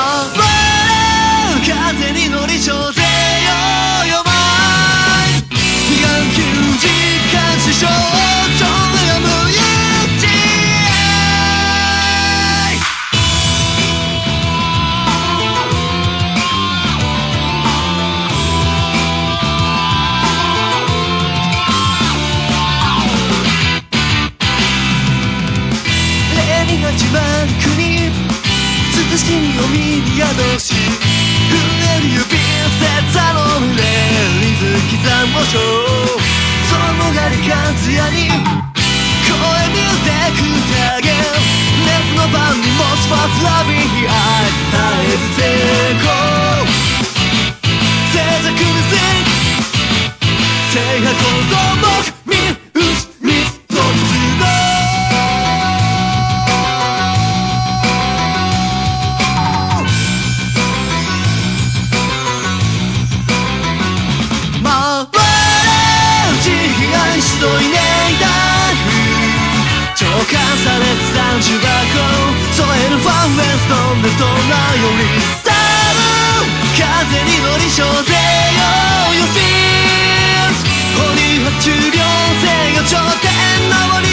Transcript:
回る風に乗り小勢よよまい悲願休時間師匠ちょうどやむ一始まる国涼しきにを見に宿し震える指切差の胸リズ刻もしょうそのがり風やに声にでくたげ熱の晩にもしファスラビーに愛絶えず成功静寂にせい制覇構造僕見失ミス突動ひどいねいだ浄化された30箱添えるファンウェストンでどんなより去る風に乗り小勢よよし堀は中量性が頂点登り